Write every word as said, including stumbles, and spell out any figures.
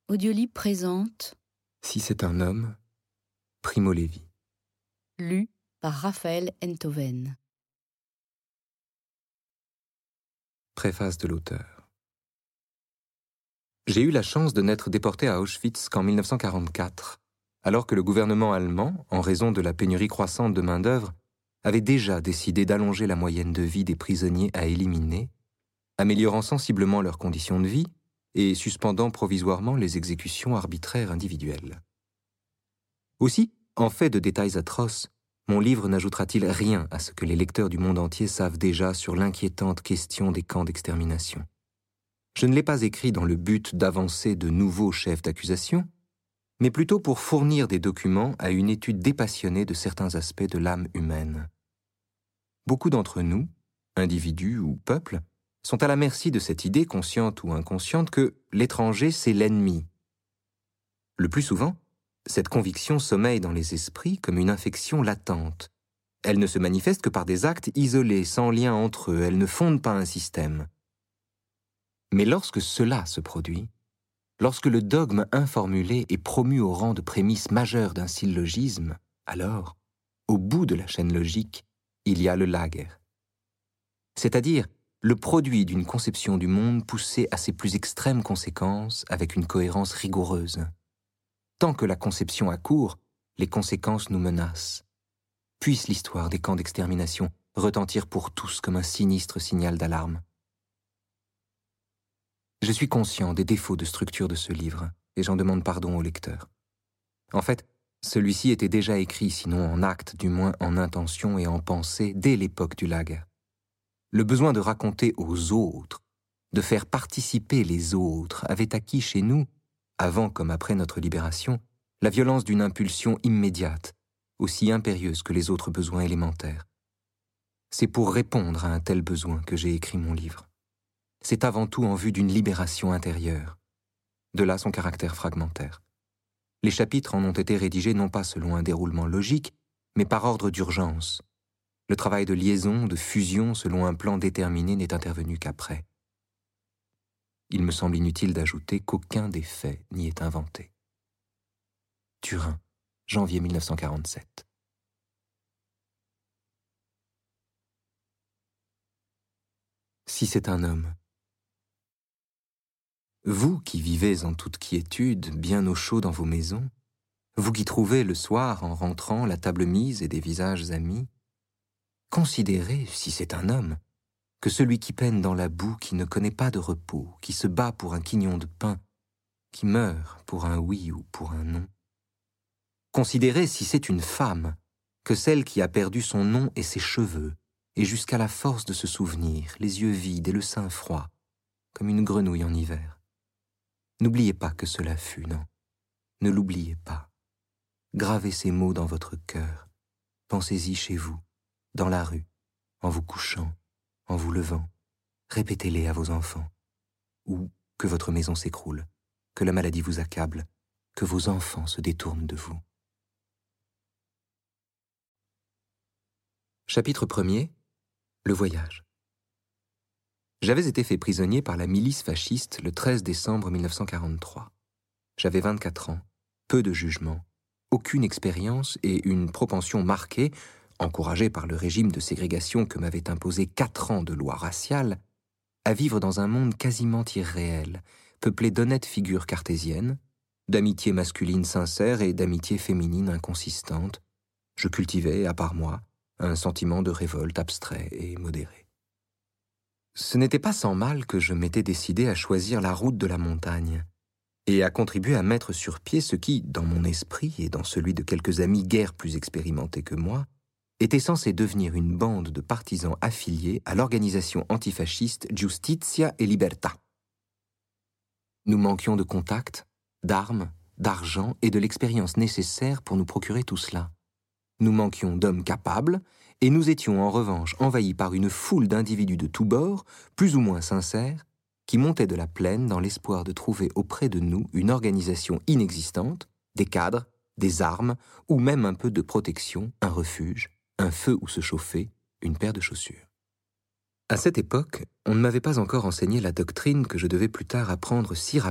Audiolib présente Si c'est un homme, Primo Levi. Lu par Raphaël Enthoven. Préface de l'auteur. J'ai eu la chance de n'être déporté à Auschwitz qu'en mille neuf cent quarante-quatre, alors que le gouvernement allemand, en raison de la pénurie croissante de main-d'œuvre, avait déjà décidé d'allonger la moyenne de vie des prisonniers à éliminer, améliorant sensiblement leurs conditions de vie et suspendant provisoirement les exécutions arbitraires individuelles. Aussi, en fait de détails atroces, mon livre n'ajoutera-t-il rien à ce que les lecteurs du monde entier savent déjà sur l'inquiétante question des camps d'extermination. Je ne l'ai pas écrit dans le but d'avancer de nouveaux chefs d'accusation, mais plutôt pour fournir des documents à une étude dépassionnée de certains aspects de l'âme humaine. Beaucoup d'entre nous, individus ou peuples, sont à la merci de cette idée, consciente ou inconsciente, que l'étranger, c'est l'ennemi. Le plus souvent, cette conviction sommeille dans les esprits comme une infection latente. Elle ne se manifeste que par des actes isolés, sans lien entre eux, elle ne fonde pas un système. Mais lorsque cela se produit, lorsque le dogme informulé est promu au rang de prémisse majeure d'un syllogisme, alors, au bout de la chaîne logique, il y a le Lager. C'est-à-dire le produit d'une conception du monde poussée à ses plus extrêmes conséquences avec une cohérence rigoureuse. Tant que la conception a cours, les conséquences nous menacent. Puisse l'histoire des camps d'extermination retentir pour tous comme un sinistre signal d'alarme. Je suis conscient des défauts de structure de ce livre, et j'en demande pardon au lecteur. En fait, celui-ci était déjà écrit, sinon en acte, du moins en intention et en pensée, dès l'époque du Lager. Le besoin de raconter aux autres, de faire participer les autres, avait acquis chez nous, avant comme après notre libération, la violence d'une impulsion immédiate, aussi impérieuse que les autres besoins élémentaires. C'est pour répondre à un tel besoin que j'ai écrit mon livre. C'est avant tout en vue d'une libération intérieure. De là son caractère fragmentaire. Les chapitres en ont été rédigés non pas selon un déroulement logique, mais par ordre d'urgence. Le travail de liaison, de fusion selon un plan déterminé n'est intervenu qu'après. Il me semble inutile d'ajouter qu'aucun des faits n'y est inventé. Turin, janvier mille neuf cent quarante-sept. Si c'est un homme. Vous qui vivez en toute quiétude, bien au chaud dans vos maisons, vous qui trouvez le soir, en rentrant, la table mise et des visages amis, considérez, si c'est un homme, que celui qui peine dans la boue, qui ne connaît pas de repos, qui se bat pour un quignon de pain, qui meurt pour un oui ou pour un non. Considérez, si c'est une femme, que celle qui a perdu son nom et ses cheveux, et jusqu'à la force de se souvenir, les yeux vides et le sein froid, comme une grenouille en hiver. N'oubliez pas que cela fut, non. Ne l'oubliez pas. Gravez ces mots dans votre cœur. Pensez-y chez vous, dans la rue, en vous couchant, en vous levant. Répétez-les à vos enfants. Ou que votre maison s'écroule, que la maladie vous accable, que vos enfants se détournent de vous. Chapitre premier. Le voyage. J'avais été fait prisonnier par la milice fasciste le treize décembre mille neuf cent quarante-trois. J'avais vingt-quatre ans, peu de jugement, aucune expérience et une propension marquée, encouragée par le régime de ségrégation que m'avait imposé quatre ans de loi raciale, à vivre dans un monde quasiment irréel, peuplé d'honnêtes figures cartésiennes, d'amitié masculine sincère et d'amitié féminine inconsistante. Je cultivais, à part moi, un sentiment de révolte abstrait et modéré. Ce n'était pas sans mal que je m'étais décidé à choisir la route de la montagne et à contribuer à mettre sur pied ce qui, dans mon esprit et dans celui de quelques amis guère plus expérimentés que moi, était censé devenir une bande de partisans affiliés à l'organisation antifasciste Giustizia e Libertà. Nous manquions de contacts, d'armes, d'argent et de l'expérience nécessaire pour nous procurer tout cela. Nous manquions d'hommes capables, et nous étions en revanche envahis par une foule d'individus de tous bords, plus ou moins sincères, qui montaient de la plaine dans l'espoir de trouver auprès de nous une organisation inexistante, des cadres, des armes, ou même un peu de protection, un refuge, un feu où se chauffer, une paire de chaussures. À cette époque, on ne m'avait pas encore enseigné la doctrine que je devais plus tard apprendre si rapidement